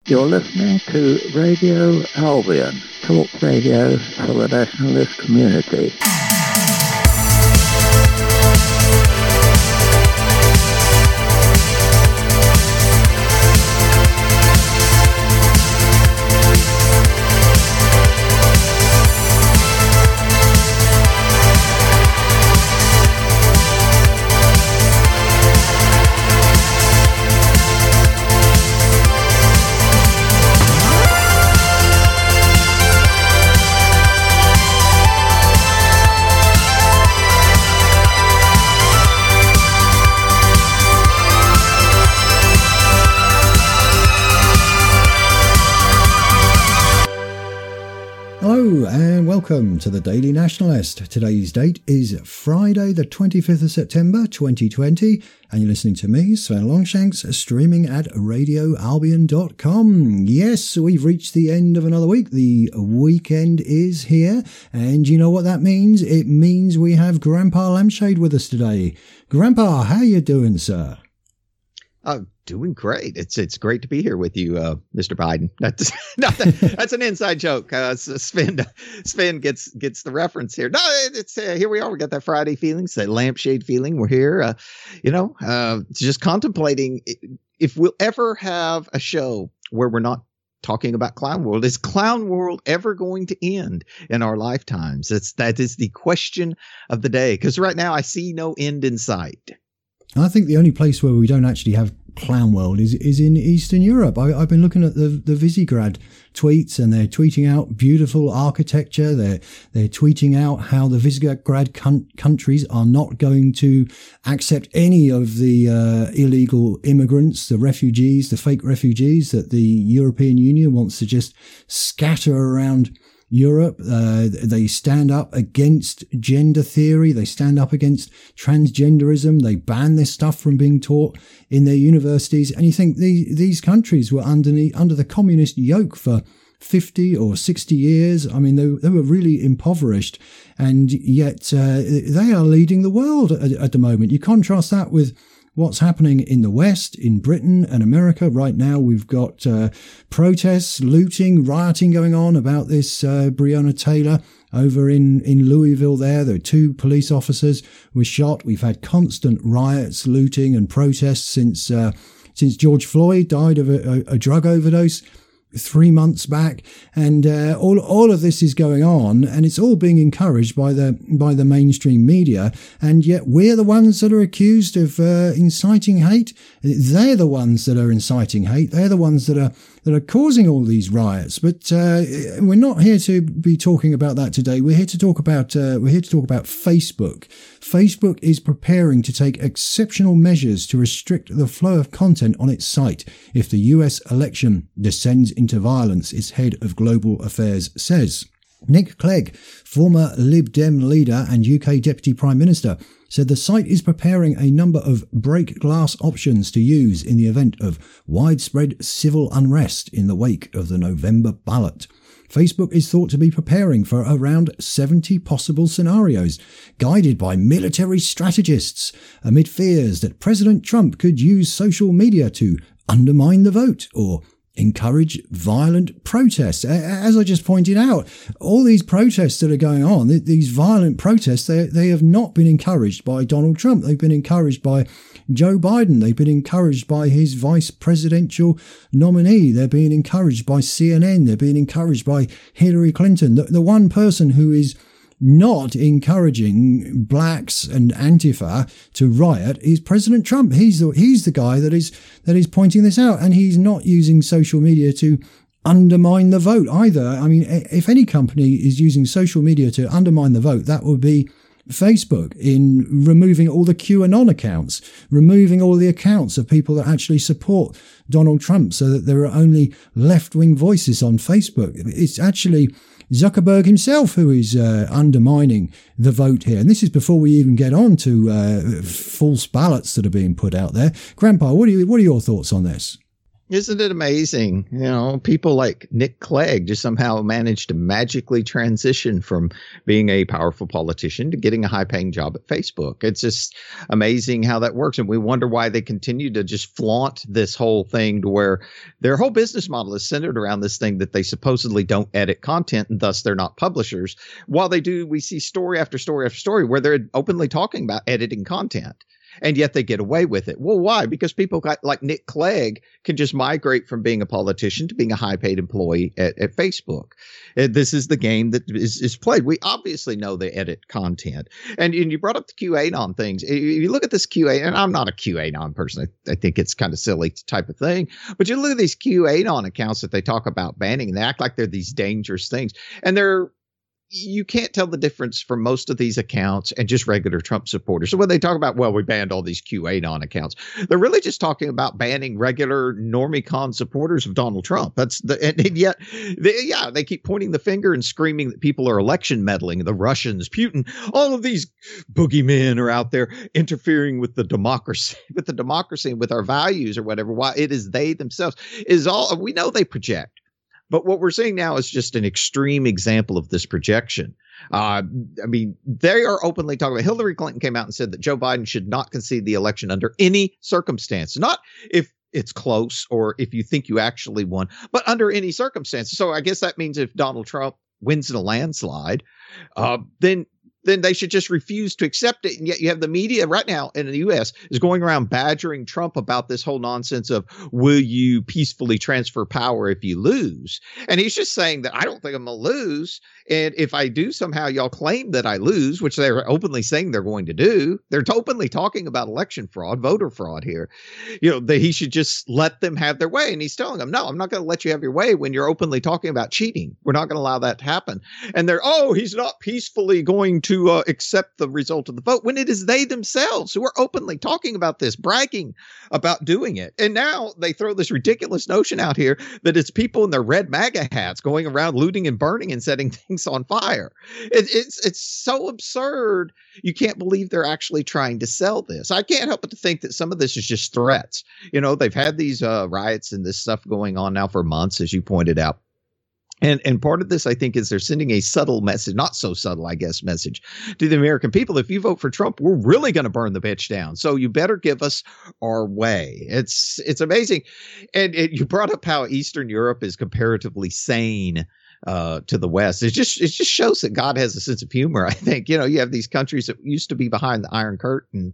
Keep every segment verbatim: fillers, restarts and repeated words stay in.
You're listening to Radio Albion, talk radio for the nationalist community. Welcome to the Daily Nationalist. Today's date is Friday the twenty-fifth of September twenty twenty, and you're listening to me, Sven Longshanks, streaming at radio albion dot com. Yes, we've reached the end of another week. The weekend is here, and you know what that means? It means we have Grandpa Lampshade with us today. Grandpa, how you doing, sir? Oh, doing great. It's it's great to be here with you, uh, Mister Biden. That's no, that, that's an inside joke. Uh, Sven Sven gets gets the reference here. No, it's uh, here we are. We got that Friday feeling, that lampshade feeling. We're here. Uh, you know, uh, just contemplating if we'll ever have a show where we're not talking about Clown World. Is Clown World ever going to end in our lifetimes? That's that is the question of the day. Because right now I see no end in sight. I think the only place where we don't actually have Clown World is is in Eastern Europe. I, I've been looking at the the Visegrad tweets, and they're tweeting out beautiful architecture. They're they're tweeting out how the Visegrad con- countries are not going to accept any of the uh, illegal immigrants, the refugees, the fake refugees that the European Union wants to just scatter around Europe. Uh, they stand up against gender theory. They stand up against transgenderism. They ban this stuff from being taught in their universities. And you think these, these countries were underneath, under the communist yoke for fifty or sixty years. I mean, they, they were really impoverished, and yet uh, they are leading the world at, at the moment. You contrast that with what's happening in the West, in Britain and America right now. We've got uh, protests, looting, rioting going on about this uh, Breonna Taylor over in, in Louisville there. There are two police officers were shot. We've had constant riots, looting and protests since uh, since George Floyd died of a, a, a drug overdose three months back, and uh, all all of this is going on, and it's all being encouraged by the by the mainstream media, and yet we're the ones that are accused of uh, inciting hate. They're the ones that are inciting hate. They're the ones that are that are causing all these riots. But uh, we're not here to be talking about that today. We're here to talk about uh, we're here to talk about Facebook. Facebook is preparing to take exceptional measures to restrict the flow of content on its site if the U S election descends into violence, its head of global affairs says. Nick Clegg, former Lib Dem leader and U K Deputy Prime Minister, said the site is preparing a number of break glass options to use in the event of widespread civil unrest in the wake of the November ballot. Facebook is thought to be preparing for around seventy possible scenarios, guided by military strategists, amid fears that President Trump could use social media to undermine the vote or encourage violent protests. As I just pointed out, all these protests that are going on, these violent protests, they, they have not been encouraged by Donald Trump. They've been encouraged by Joe Biden. They've been encouraged by his vice presidential nominee. They're being encouraged by C N N. They're being encouraged by Hillary Clinton. The, the one person who is not encouraging blacks and Antifa to riot is President Trump. He's the, he's the guy that is that is pointing this out, and he's not using social media to undermine the vote either. I mean, if any company is using social media to undermine the vote, that would be Facebook, in removing all the QAnon accounts, removing all the accounts of people that actually support Donald Trump so that there are only left-wing voices on Facebook. It's actually Zuckerberg himself who is uh, undermining the vote here. And this is before we even get on to uh, false ballots that are being put out there. Grandpa, what are you, what are your thoughts on this? Isn't it amazing? You know, people like Nick Clegg just somehow managed to magically transition from being a powerful politician to getting a high paying job at Facebook. It's just amazing how that works. And we wonder why they continue to just flaunt this whole thing to where their whole business model is centered around this thing that they supposedly don't edit content and thus they're not publishers. While they do, we see story after story after story where they're openly talking about editing content. And yet they get away with it. Well, why? Because people got, like Nick Clegg can just migrate from being a politician to being a high paid employee at, at Facebook. Uh, this is the game that is, is played. We obviously know they edit content. And, and you brought up the QAnon things. If you look at this Q A, and I'm not a QAnon person. I, I think it's kind of silly type of thing. But you look at these QAnon accounts that they talk about banning, and they act like they're these dangerous things. And they're you can't tell the difference from most of these accounts and just regular Trump supporters. So when they talk about, well, we banned all these QAnon accounts, they're really just talking about banning regular normie-con supporters of Donald Trump. That's the, and, and yet, they, yeah, they keep pointing the finger and screaming that people are election meddling, the Russians, Putin, all of these boogeymen are out there interfering with the democracy, with the democracy and with our values or whatever. While it is they themselves is all we know they project. But what we're seeing now is just an extreme example of this projection. Uh, I mean, they are openly talking about Hillary Clinton came out and said that Joe Biden should not concede the election under any circumstance, not if it's close or if you think you actually won, but under any circumstances. So I guess that means if Donald Trump wins in a landslide, uh, then then they should just refuse to accept it. And yet you have the media right now in the U S is going around badgering Trump about this whole nonsense of, will you peacefully transfer power if you lose? And he's just saying that I don't think I'm going to lose. And if I do, somehow y'all claim that I lose, which they're openly saying they're going to do. They're openly talking about election fraud, voter fraud here. You know, that he should just let them have their way. And he's telling them, no, I'm not going to let you have your way when you're openly talking about cheating. We're not going to allow that to happen. And they're, oh, he's not peacefully going to to uh, accept the result of the vote, when it is they themselves who are openly talking about this, bragging about doing it. And now they throw this ridiculous notion out here that it's people in their red MAGA hats going around looting and burning and setting things on fire. It, it's it's so absurd. You can't believe they're actually trying to sell this. I can't help but to think that some of this is just threats. You know, they've had these uh, riots and this stuff going on now for months, as you pointed out. And and part of this, I think, is they're sending a subtle message, not so subtle, I guess, message to the American people. If you vote for Trump, we're really going to burn the bitch down. So you better give us our way. It's it's amazing. And it, you brought up how Eastern Europe is comparatively sane uh, to the West. It just it just shows that God has a sense of humor. I think, you know, you have these countries that used to be behind the Iron Curtain.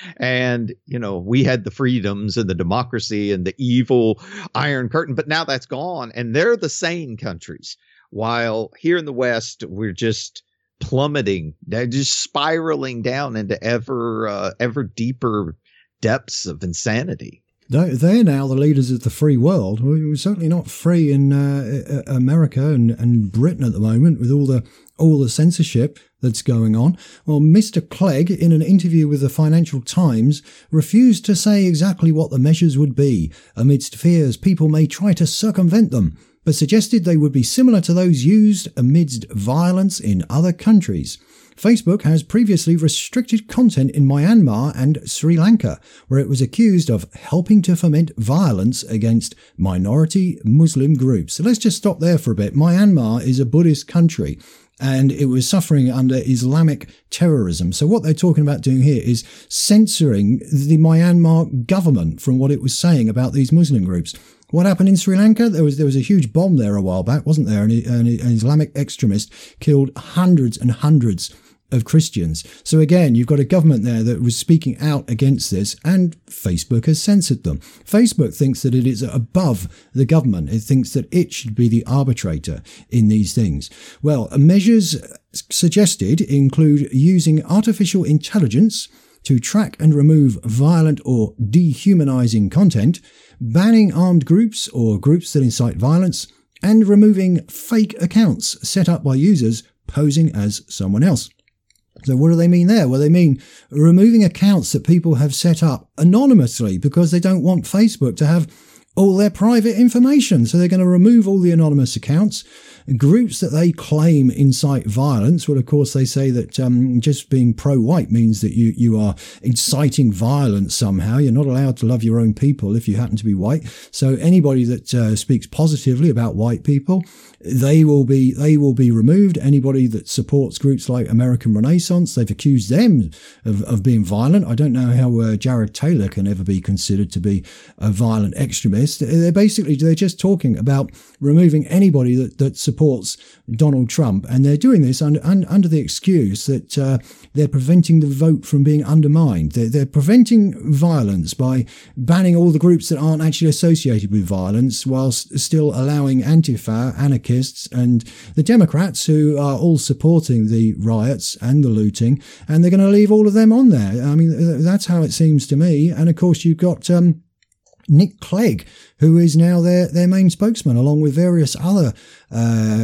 And, you know, we had the freedoms and the democracy and the evil Iron Curtain, but now that's gone. And they're the sane countries. While here in the West, we're just plummeting, they're just spiraling down into ever, uh, ever deeper depths of insanity. They're now the leaders of the free world. We're certainly not free in uh, America and, and Britain at the moment with all the all the censorship that's going on. Well, Mister Clegg, in an interview with the Financial Times, refused to say exactly what the measures would be, amidst fears people may try to circumvent them, but suggested they would be similar to those used amidst violence in other countries. Facebook has previously restricted content in Myanmar and Sri Lanka, where it was accused of helping to foment violence against minority Muslim groups. So let's just stop there for a bit. Myanmar is a Buddhist country, and it was suffering under Islamic terrorism. So what they're talking about doing here is censoring the Myanmar government from what it was saying about these Muslim groups. What happened in Sri Lanka? There was there was a huge bomb there a while back, wasn't there? An, an, an Islamic extremist killed hundreds and hundreds of Christians. So again, you've got a government there that was speaking out against this, and Facebook has censored them. Facebook thinks that it is above the government. It thinks that it should be the arbitrator in these things. Well, measures suggested include using artificial intelligence to track and remove violent or dehumanizing content, banning armed groups or groups that incite violence, and removing fake accounts set up by users posing as someone else. So what do they mean there? Well, they mean removing accounts that people have set up anonymously because they don't want Facebook to have all their private information. So they're going to remove all the anonymous accounts. Groups that they claim incite violence, well, of course, they say that um, just being pro-white means that you, you are inciting violence somehow. You're not allowed to love your own people if you happen to be white. So anybody that uh, speaks positively about white people, they will be they will be removed. Anybody that supports groups like American Renaissance, they've accused them of, of being violent. I don't know how uh, Jared Taylor can ever be considered to be a violent extremist. They're basically, they're just talking about removing anybody that, that supports Donald Trump. And they're doing this under, under the excuse that uh, they're preventing the vote from being undermined. They're, they're preventing violence by banning all the groups that aren't actually associated with violence, whilst still allowing Antifa, anarchists, and the Democrats, who are all supporting the riots and the looting, and they're going to leave all of them on there. I mean, that's how it seems to me. And of course, you've got um, Nick Clegg, who is now their, their main spokesman, along with various other uh,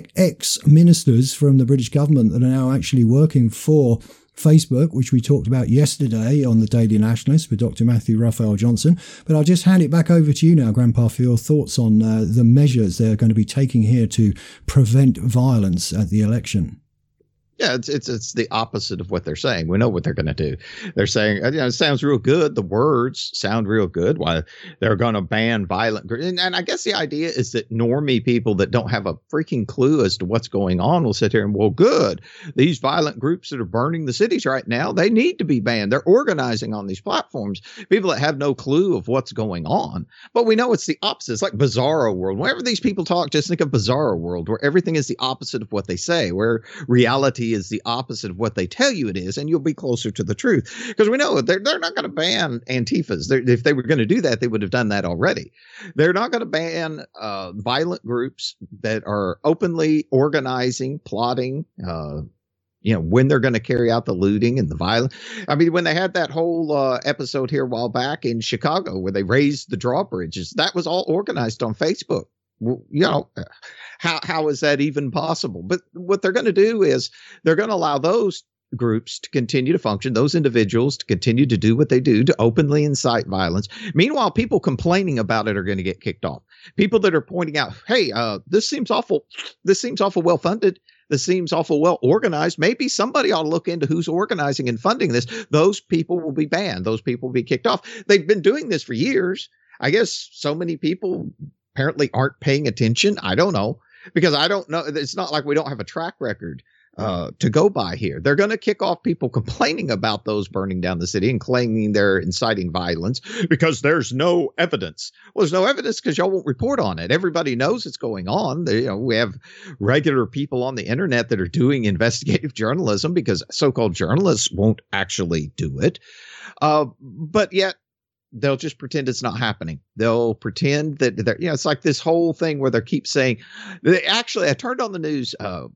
ex-ministers from the British government that are now actually working for Facebook, which we talked about yesterday on the Daily Nationalist with Doctor Matthew Raphael Johnson. But I'll just hand it back over to you now, Grandpa, for your thoughts on uh, the measures they're going to be taking here to prevent violence at the election. Yeah, it's it's it's the opposite of what they're saying. We know what they're going to do. They're saying, you know, it sounds real good. The words sound real good. Why they're going to ban violent groups. And, and I guess the idea is that normie people that don't have a freaking clue as to what's going on will sit here and, well, good. These violent groups that are burning the cities right now, they need to be banned. They're organizing on these platforms. People that have no clue of what's going on. But we know it's the opposite. It's like Bizarro World. Whenever these people talk, just think of Bizarro World, where everything is the opposite of what they say, where reality is the opposite of what they tell you it is, and you'll be closer to the truth. Because we know they're, they're not going to ban Antifas. They're, if they were going to do that, they would have done that already. They're not going to ban uh, violent groups that are openly organizing, plotting, uh, you know, when they're going to carry out the looting and the violence. I mean, when they had that whole uh, episode here a while back in Chicago where they raised the drawbridges, that was all organized on Facebook. Well, you know, how how is that even possible? But what they're going to do is they're going to allow those groups to continue to function, those individuals to continue to do what they do, to openly incite violence. Meanwhile, people complaining about it are going to get kicked off. People that are pointing out, hey, uh, this seems awful. This seems awful well funded. This seems awful well organized. Maybe somebody ought to look into who's organizing and funding this. Those people will be banned. Those people will be kicked off. They've been doing this for years. I guess so many people apparently aren't paying attention. I don't know, because I don't know. It's not like we don't have a track record uh, to go by here. They're going to kick off people complaining about those burning down the city and claiming they're inciting violence because there's no evidence. Well, there's no evidence because y'all won't report on it. Everybody knows it's going on. They, you know, we have regular people on the internet that are doing investigative journalism because so-called journalists won't actually do it. Uh, but yet, they'll just pretend it's not happening. They'll pretend that they're, you know, it's like this whole thing where they keep saying, they actually, I turned on the news uh,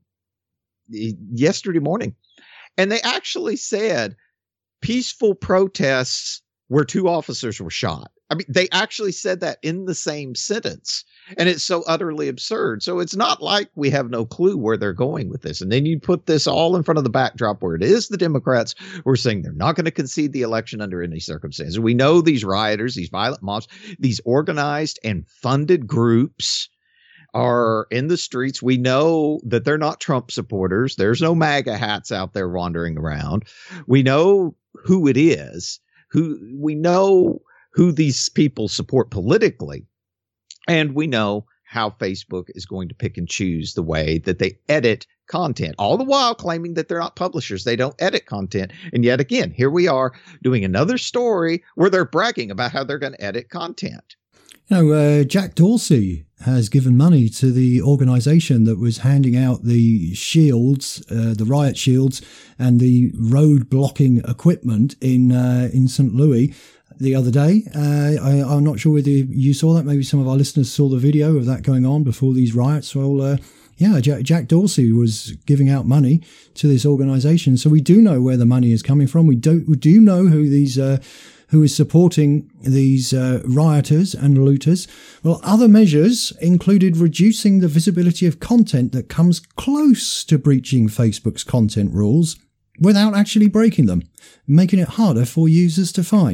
yesterday morning, and they actually said peaceful protests where two officers were shot. I mean, they actually said that in the same sentence, and it's so utterly absurd. So it's not like we have no clue where they're going with this. And then you put this all in front of the backdrop where it is the Democrats who are saying they're not going to concede the election under any circumstances. We know these rioters, these violent mobs, these organized and funded groups are in the streets. We know that they're not Trump supporters. There's no MAGA hats out there wandering around. We know who it is, who we know who these people support politically. And we know how Facebook is going to pick and choose the way that they edit content, all the while claiming that they're not publishers. They don't edit content. And yet again, here we are doing another story where they're bragging about how they're going to edit content. You know, uh, Jack Dorsey has given money to the organisation that was handing out the shields, uh, the riot shields, and the road blocking equipment in uh, in Saint Louis the other day. Uh, I, I'm not sure whether you saw that. Maybe some of our listeners saw the video of that going on before these riots. Well, uh, yeah, Jack, Jack Dorsey was giving out money to this organisation, so we do know where the money is coming from. We do we do know who these. Uh, who is supporting these uh, rioters and looters. Well, other measures included reducing the visibility of content that comes close to breaching Facebook's content rules without actually breaking them, making it harder for users to find.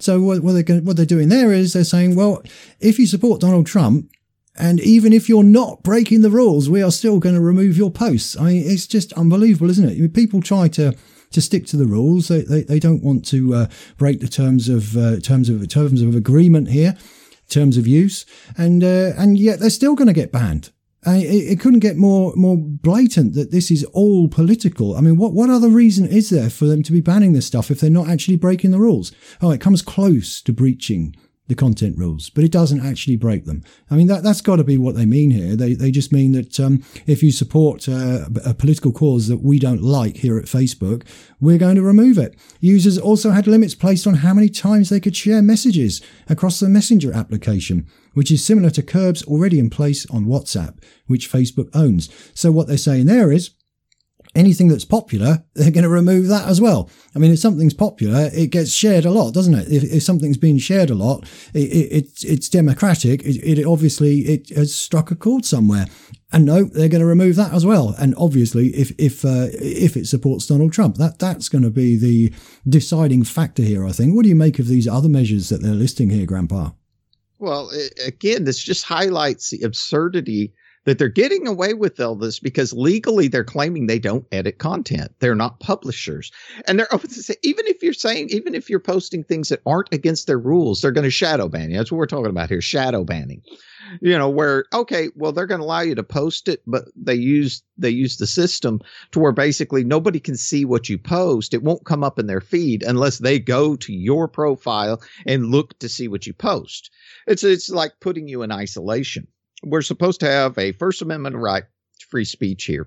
So what, what, they're going, what they're doing there is they're saying, well, if you support Donald Trump, and even if you're not breaking the rules, we are still going to remove your posts. I mean, it's just unbelievable, isn't it? I mean, people try to to stick to the rules. They they, they don't want to uh, break the terms of uh, terms of terms of agreement here, terms of use, and uh, and yet they're still going to get banned. I mean, it, it couldn't get more more blatant that this is all political. I mean, what what other reason is there for them to be banning this stuff if they're not actually breaking the rules? Oh, it comes close to breaching the content rules, but it doesn't actually break them. I mean, that, that's got to be what they mean here. They they just mean that um, if you support uh, a political cause that we don't like here at Facebook, we're going to remove it. Users also had limits placed on how many times they could share messages across the Messenger application, which is similar to curbs already in place on WhatsApp, which Facebook owns. So what they're saying there is, anything that's popular, they're going to remove that as well. I mean, if something's popular, it gets shared a lot, doesn't it? If, if something's being shared a lot, it, it, it's, it's democratic. It, it obviously, it has struck a chord somewhere. And no, they're going to remove that as well. And obviously, if if uh, if it supports Donald Trump, that that's going to be the deciding factor here, I think. What do you make of these other measures that they're listing here, Grandpa? Well, again, this just highlights the absurdity that they're getting away with all this because legally they're claiming they don't edit content. They're not publishers. And they're open to say, even if you're saying, even if you're posting things that aren't against their rules, they're going to shadow ban you. That's what we're talking about here, shadow banning. You know, where, okay, well, they're going to allow you to post it, but they use, they use the system to where basically nobody can see what you post. It won't come up in their feed unless they go to your profile and look to see what you post. It's, it's like putting you in isolation. We're supposed to have a First Amendment right to free speech here.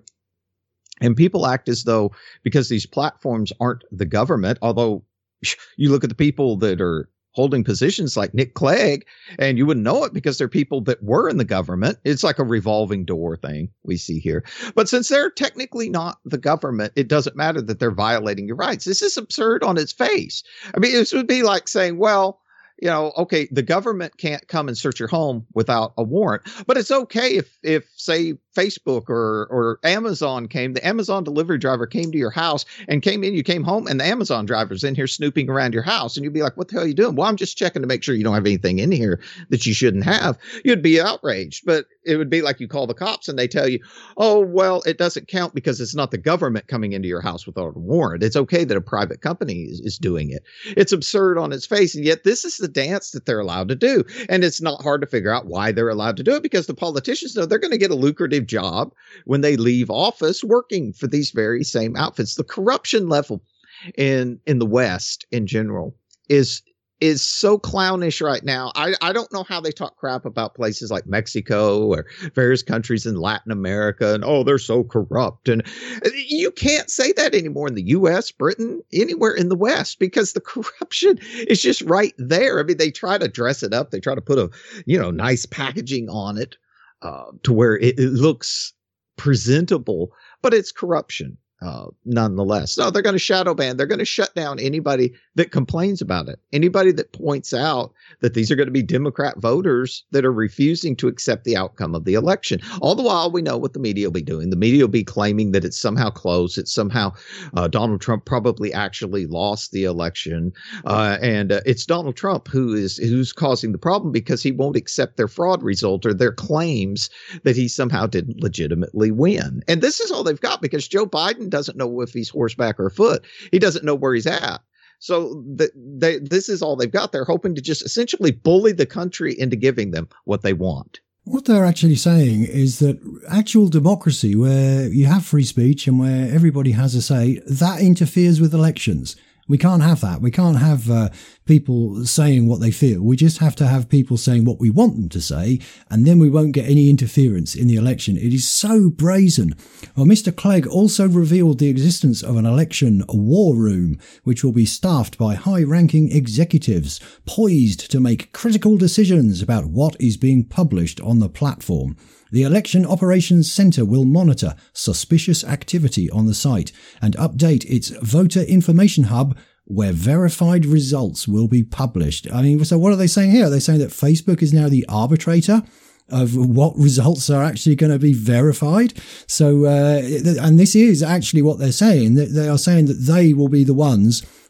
And people act as though because these platforms aren't the government, although you look at the people that are holding positions like Nick Clegg, and you wouldn't know it because they're people that were in the government. It's like a revolving door thing we see here. But since they're technically not the government, it doesn't matter that they're violating your rights. This is absurd on its face. I mean, this would be like saying, well, you know, okay, the government can't come and search your home without a warrant, but it's okay if, if say Facebook or, or Amazon came, the Amazon delivery driver came to your house and came in, you came home and the Amazon driver's in here snooping around your house. And you'd be like, what the hell are you doing? Well, I'm just checking to make sure you don't have anything in here that you shouldn't have. You'd be outraged, but it would be like you call the cops and they tell you, oh, well, it doesn't count because it's not the government coming into your house without a warrant. It's okay that a private company is, is doing it. It's absurd on its face. And yet this is the dance that they're allowed to do. And it's not hard to figure out why they're allowed to do it because the politicians know they're going to get a lucrative job when they leave office working for these very same outfits. The corruption level in, in the West in general is is so clownish right now. I, I don't know how they talk crap about places like Mexico or various countries in Latin America and, oh, they're so corrupt. And you can't say that anymore in the U S, Britain, anywhere in the West, because the corruption is just right there. I mean, they try to dress it up. They try to put a, you know, nice packaging on it uh, to where it, it looks presentable, but it's corruption. Uh, nonetheless. No, they're going to shadow ban. They're going to shut down anybody that complains about it. Anybody that points out that these are going to be Democrat voters that are refusing to accept the outcome of the election. All the while, we know what the media will be doing. The media will be claiming that it's somehow close. It's somehow uh, Donald Trump probably actually lost the election. Uh, and uh, it's Donald Trump who is who's causing the problem because he won't accept their fraud result or their claims that he somehow didn't legitimately win. And this is all they've got because Joe Biden doesn't know if he's horseback or foot. He doesn't know where he's at. So the, they, this is all they've got. They're hoping to just essentially bully the country into giving them what they want. What they're actually saying is that actual democracy, where you have free speech and where everybody has a say, that interferes with elections. We can't have that. We can't have uh, people saying what they feel. We just have to have people saying what we want them to say, and then we won't get any interference in the election. It is so brazen. Well, Mister Clegg also revealed the existence of an election war room, which will be staffed by high-ranking executives, poised to make critical decisions about what is being published on the platform. The Election Operations Centre will monitor suspicious activity on the site and update its voter information hub where verified results will be published. I mean, so what are they saying here? Are they saying that Facebook is now the arbitrator of what results are actually going to be verified? So, uh, and this is actually what they're saying, that they are saying that they will be the ones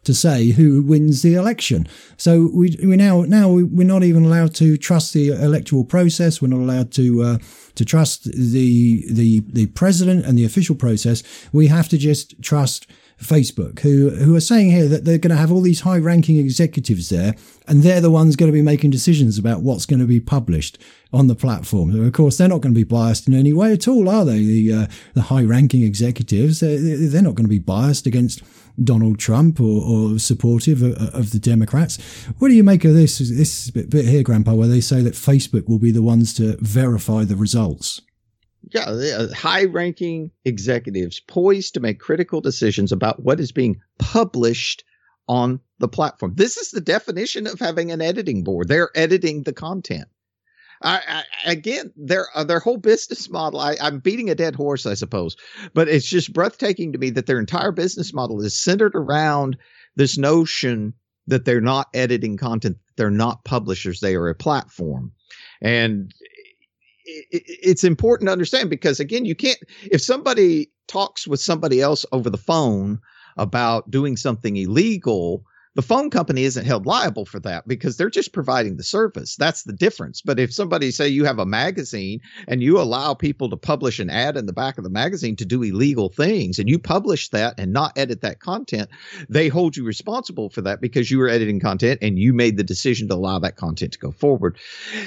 to say who wins the election. So we we now now we're not even allowed to trust the electoral process. We're not allowed to uh, to trust the the the president and the official process. We have to just trust Facebook, who who are saying here that they're going to have all these high-ranking executives there, and they're the ones going to be making decisions about what's going to be published on the platform. And of course, they're not going to be biased in any way at all, are they? The uh, the high-ranking executives, they're, they're not going to be biased against Donald Trump or, or supportive of, of the Democrats. What do you make of this this bit, bit here, Grandpa, where they say that Facebook will be the ones to verify the results? Yeah, high-ranking executives poised to make critical decisions about what is being published on the platform. This is the definition of having an editing board. They're editing the content. I, I, again, their uh, their whole business model, I, I'm beating a dead horse, I suppose, but it's just breathtaking to me that their entire business model is centered around this notion that they're not editing content, they're not publishers, they are a platform. And it's important to understand because, again, you can't, if somebody talks with somebody else over the phone about doing something illegal, the phone company isn't held liable for that because they're just providing the service. That's the difference. But if somebody, say you have a magazine and you allow people to publish an ad in the back of the magazine to do illegal things and you publish that and not edit that content, they hold you responsible for that because you were editing content and you made the decision to allow that content to go forward.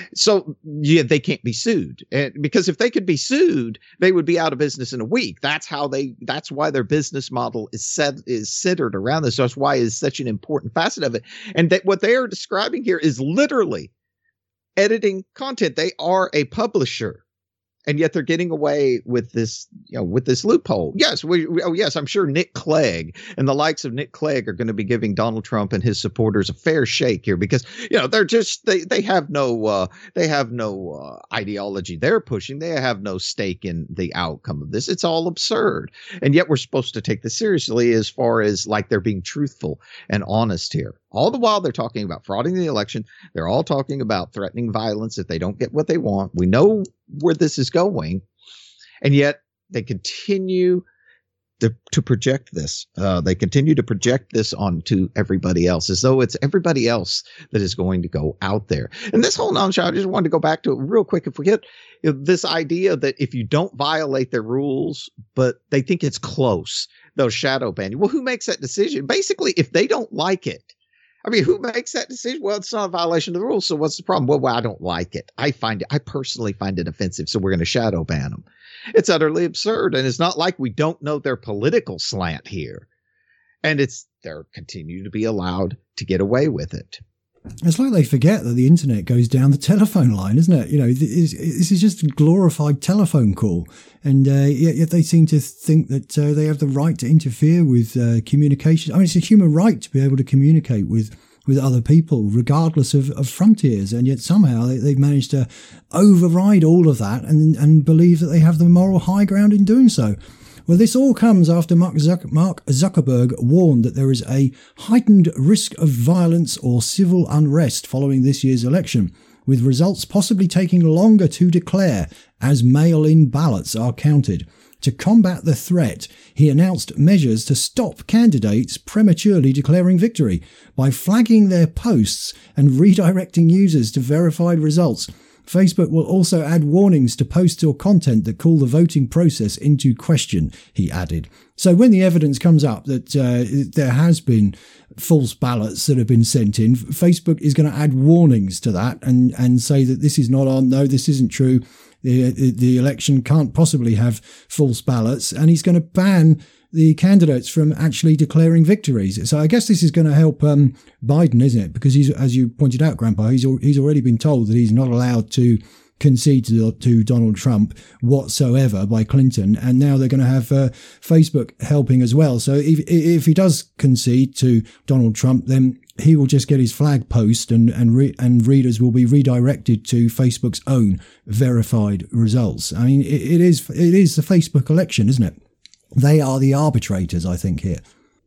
So yeah, they can't be sued. And because if they could be sued, they would be out of business in a week. That's how they, that's why their business model is set, is centered around this. So that's why it's such an important facet of it. And that what they are describing here is literally editing content. They are a publisher, and yet they're getting away with this, you know, with this loophole. Yes, we, we oh yes, I'm sure Nick Clegg and the likes of Nick Clegg are going to be giving Donald Trump and his supporters a fair shake here because, you know, they're just they they have no uh, they have no uh, ideology they're pushing. They have no stake in the outcome of this. It's all absurd, and yet we're supposed to take this seriously as far as like they're being truthful and honest here. All the while they're talking about frauding the election. They're all talking about threatening violence if they don't get what they want. We know where this is going, and yet they continue to, to project this. Uh, they continue to project this onto everybody else as though it's everybody else that is going to go out there. And this whole nonsense, I just wanted to go back to it real quick. If we get you know, this idea that if you don't violate their rules, but they think it's close, they'll shadow ban you. Well, who makes that decision? Basically, if they don't like it, I mean, who makes that decision? Well, it's not a violation of the rules. So what's the problem? Well, well, I don't like it. I find it, I personally find it offensive. So we're going to shadow ban them. It's utterly absurd. And it's not like we don't know their political slant here. And it's, they're continue to be allowed to get away with it. It's like they forget that the internet goes down the telephone line, isn't it? You know, this is just a glorified telephone call. And uh, yet they seem to think that uh, they have the right to interfere with uh, communication. I mean, it's a human right to be able to communicate with, with other people, regardless of, of frontiers. And yet somehow they, they've managed to override all of that and, and believe that they have the moral high ground in doing so. Well, this all comes after Mark Zuckerberg warned that there is a heightened risk of violence or civil unrest following this year's election, with results possibly taking longer to declare as mail-in ballots are counted. To combat the threat, he announced measures to stop candidates prematurely declaring victory by flagging their posts and redirecting users to verified results. Facebook will also add warnings to posts or content that call the voting process into question, he added. So when the evidence comes up that uh, there has been false ballots that have been sent in, Facebook is going to add warnings to that and, and say that this is not on, no, this isn't true. The, the election can't possibly have false ballots, and he's going to ban the candidates from actually declaring victories. So I guess this is going to help um, Biden, isn't it? Because he's, as you pointed out, Grandpa, he's he's already been told that he's not allowed to concede to, to Donald Trump whatsoever by Clinton, and now they're going to have uh, Facebook helping as well. So if if he does concede to Donald Trump, then he will just get his flag post, and and re- and readers will be redirected to Facebook's own verified results. I mean, it, it is it is the Facebook election, isn't it? They are the arbitrators, I think, here.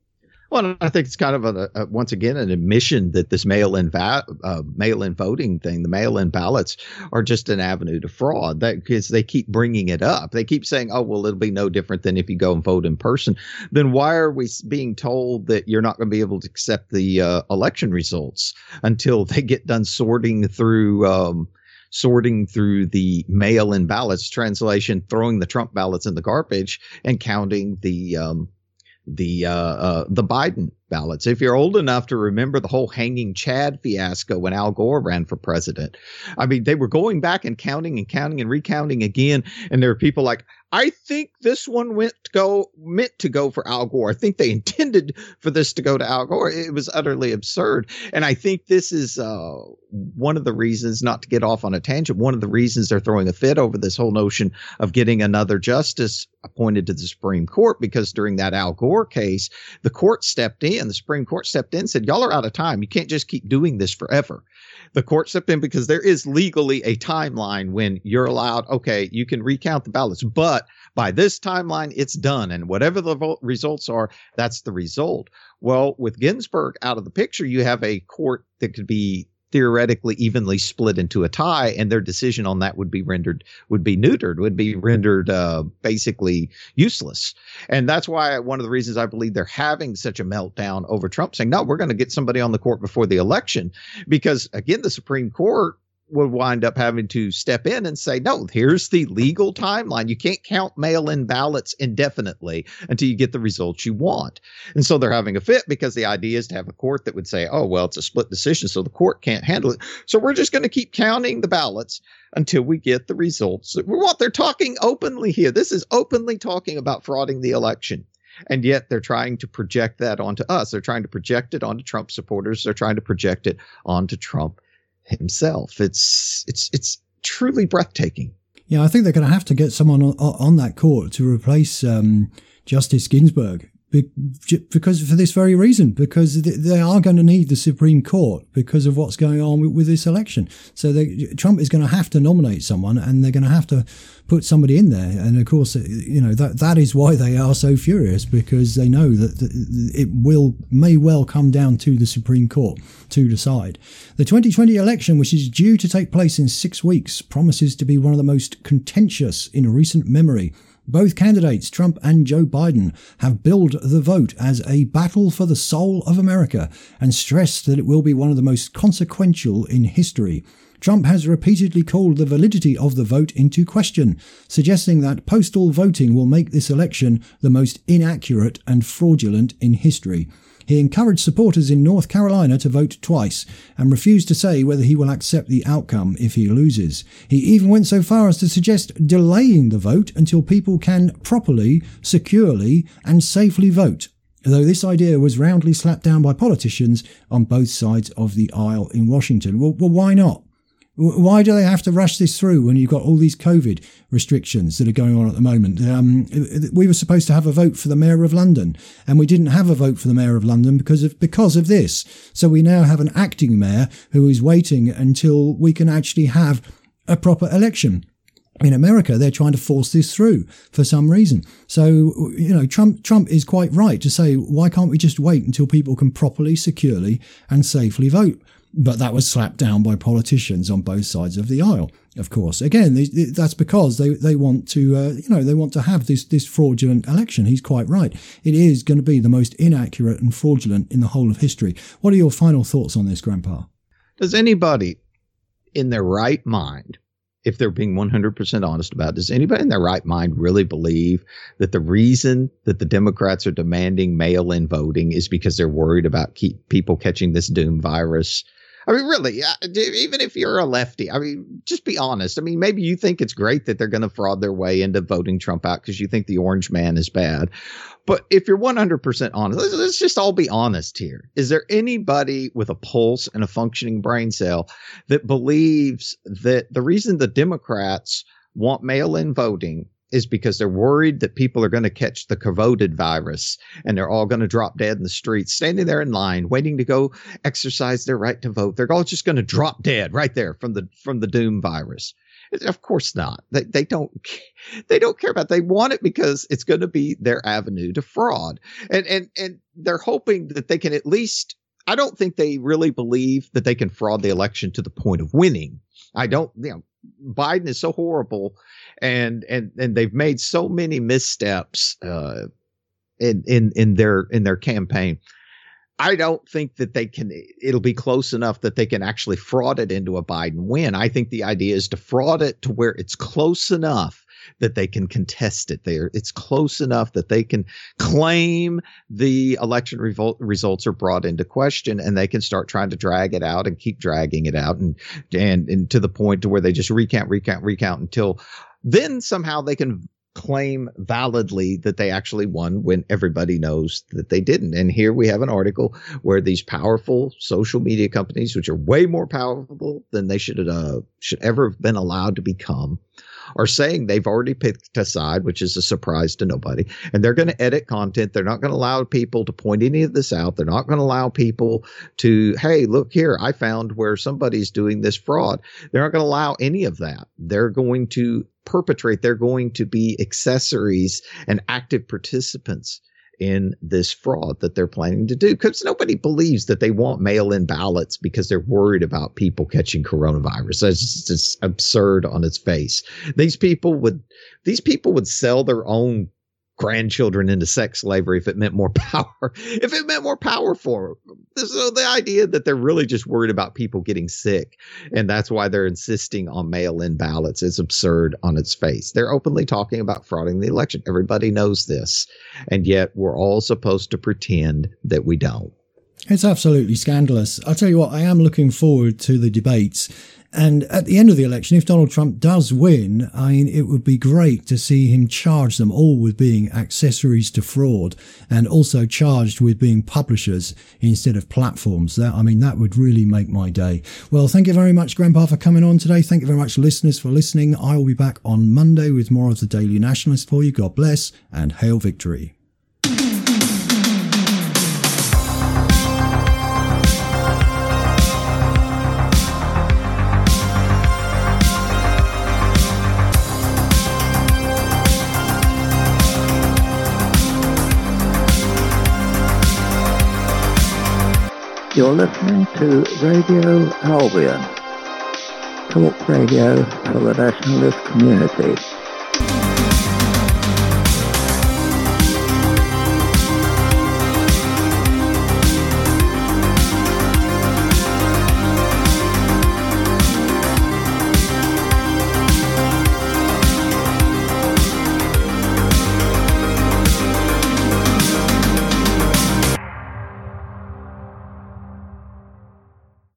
Well, I think it's kind of a, a once again an admission that this mail-in va- uh, mail-in voting thing, the mail-in ballots, are just an avenue to fraud. That because they keep bringing it up, they keep saying, "Oh, well, it'll be no different than if you go and vote in person." Then why are we being told that you're not going to be able to accept the uh, election results until they get done sorting through? Um, sorting through the mail-in ballots, translation, throwing the Trump ballots in the garbage and counting the um, the uh, uh, the Biden ballots. If you're old enough to remember the whole hanging Chad fiasco when Al Gore ran for president, I mean, they were going back and counting and counting and recounting again. And there were people like, I think this one went to go meant to go for Al Gore. I think they intended for this to go to Al Gore. It was utterly absurd. And I think this is uh, one of the reasons, not to get off on a tangent, one of the reasons they're throwing a fit over this whole notion of getting another justice appointed to the Supreme Court, because during that Al Gore case, the court stepped in, the Supreme Court stepped in and said, y'all are out of time. You can't just keep doing this forever. The court stepped in because there is legally a timeline when you're allowed, okay, you can recount the ballots, but by this timeline, it's done. And whatever the vote results are, that's the result. Well, with Ginsburg out of the picture, you have a court that could be theoretically evenly split into a tie, and their decision on that would be rendered, would be neutered, would be rendered uh, basically useless. And that's why one of the reasons I believe they're having such a meltdown over Trump, saying, no, we're going to get somebody on the court before the election. Because again, the Supreme Court would wind up having to step in and say, no, here's the legal timeline. You can't count mail-in ballots indefinitely until you get the results you want. And so they're having a fit because the idea is to have a court that would say, oh, well, it's a split decision, so the court can't handle it. So we're just going to keep counting the ballots until we get the results that we want. They're talking openly here. This is openly talking about frauding the election. And yet they're trying to project that onto us. They're trying to project it onto Trump supporters. They're trying to project it onto Trump himself. It's it's it's truly breathtaking. Yeah, I think they're going to have to get someone on, on that court to replace um, Justice Ginsburg, because for this very reason, because they are going to need the Supreme Court because of what's going on with, with this election. So they, Trump is going to have to nominate someone, and they're going to have to put somebody in there. And of course, you know, that that is why they are so furious, because they know that it will may well come down to the Supreme Court to decide. The twenty twenty election, which is due to take place in six weeks, promises to be one of the most contentious in recent memory. Both candidates, Trump and Joe Biden, have billed the vote as a battle for the soul of America and stressed that it will be one of the most consequential in history. Trump has repeatedly called the validity of the vote into question, suggesting that postal voting will make this election the most inaccurate and fraudulent in history. He encouraged supporters in North Carolina to vote twice and refused to say whether he will accept the outcome if he loses. He even went so far as to suggest delaying the vote until people can properly, securely, and safely vote, though this idea was roundly slapped down by politicians on both sides of the aisle in Washington. Well, well why not? Why do they have to rush this through when you've got all these COVID restrictions that are going on at the moment? Um, we were supposed to have a vote for the Mayor of London, and we didn't have a vote for the Mayor of London because of because of this. So we now have an acting mayor who is waiting until we can actually have a proper election. In America, they're trying to force this through for some reason. So, you know, Trump Trump is quite right to say, why can't we just wait until people can properly, securely, and safely vote? But that was slapped down by politicians on both sides of the aisle, of course. Again, that's because they, they want to, uh, you know, they want to have this, this fraudulent election. He's quite right. It is going to be the most inaccurate and fraudulent in the whole of history. What are your final thoughts on this, Grandpa? Does anybody in their right mind, if they're being one hundred percent honest about it, does anybody in their right mind really believe that the reason that the Democrats are demanding mail-in voting is because they're worried about keep people catching this doom virus? I mean, really, even if you're a lefty, I mean, just be honest. I mean, maybe you think it's great that they're going to fraud their way into voting Trump out because you think the orange man is bad. But if you're one hundred percent honest, let's, let's just all be honest here. Is there anybody with a pulse and a functioning brain cell that believes that the reason the Democrats want mail-in voting is because they're worried that people are going to catch the COVID virus and they're all going to drop dead in the streets, standing there in line, waiting to go exercise their right to vote? They're all just going to drop dead right there from the from the doom virus. Of course not. They they don't they don't care about it. They want it because it's going to be their avenue to fraud. And and and they're hoping that they can at least, I don't think they really believe that they can fraud the election to the point of winning. I don't, you know, Biden is so horrible and, and, and they've made so many missteps, uh, in, in, in their, in their campaign. I don't think that they can, it'll be close enough that they can actually fraud it into a Biden win. I think the idea is to fraud it to where it's close enough that they can contest it there. It's close enough that they can claim the election revol- results are brought into question, and they can start trying to drag it out and keep dragging it out and, and, and to the point to where they just recount, recount, recount until then somehow they can claim validly that they actually won when everybody knows that they didn't. And here we have an article where these powerful social media companies, which are way more powerful than they should uh, should ever have been allowed to become, are saying they've already picked a side, which is a surprise to nobody. And they're going to edit content. They're not going to allow people to point any of this out. They're not going to allow people to, hey, look here, I found where somebody's doing this fraud. They're not going to allow any of that. They're going to perpetrate. They're going to be accessories and active participants in this fraud that they're planning to do, because nobody believes that they want mail-in ballots because they're worried about people catching coronavirus. That's just absurd on its face. These people would, these people would sell their own grandchildren into sex slavery if it meant more power, if it meant more power for them. So the idea that they're really just worried about people getting sick and that's why they're insisting on mail-in ballots is absurd on its face. They're openly talking about frauding the election. Everybody knows this. And yet we're all supposed to pretend that we don't. It's absolutely scandalous. I'll tell you what, I am looking forward to the debates. And at the end of the election, if Donald Trump does win, I mean, it would be great to see him charge them all with being accessories to fraud and also charged with being publishers instead of platforms. That, I mean, that would really make my day. Well, thank you very much, Grandpa, for coming on today. Thank you very much, listeners, for listening. I will be back on Monday with more of the Daily Nationalist for you. God bless and hail victory. You're listening to Radio Albion, talk radio for the nationalist community.